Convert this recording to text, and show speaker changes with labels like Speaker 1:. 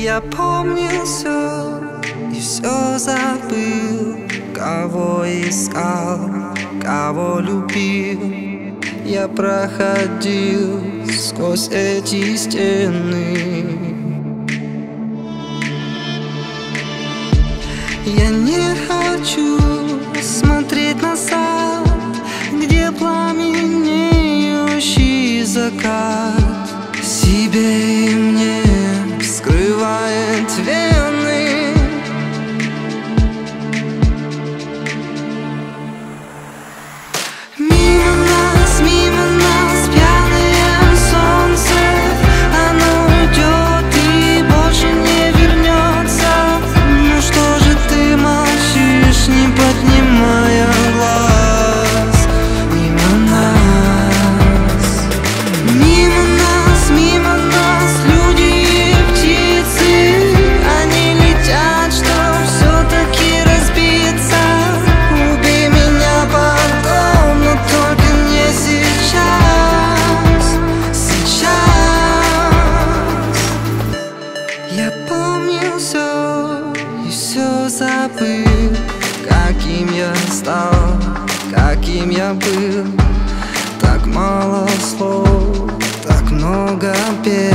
Speaker 1: Я помнил все и все забыл. Кого искал, кого любил. Я проходил сквозь эти стены. Я не хочу смотреть назад, где пламенеющий закат себе и мне вскрывает вены. Мимо нас пьяное солнце, оно уйдет и больше не вернется. Ну что же ты молчишь, не поднимая глаз? Мимо нас люди и птицы, они летят, чтоб все-таки разбиться. Убей меня потом, но только не сейчас. Я помнил все и все забыл. Каким я стал, каким я был. Так мало слов, так много бед.